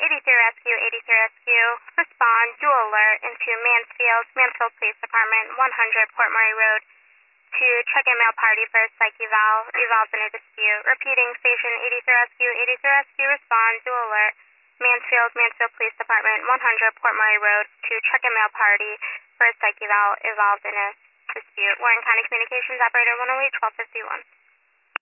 Rescue, 83 Rescue, respond, dual alert into Mansfield Police Department, 100 Port Murray Road, to check-in male party for a psych eval, evolved in a dispute. Repeating, Station 83 Rescue, respond, dual alert, Mansfield Police Department, 100 Port Murray Road, to check-in male party for a psych eval, evolved in a dispute. Warren County Communications Operator 108, 1251.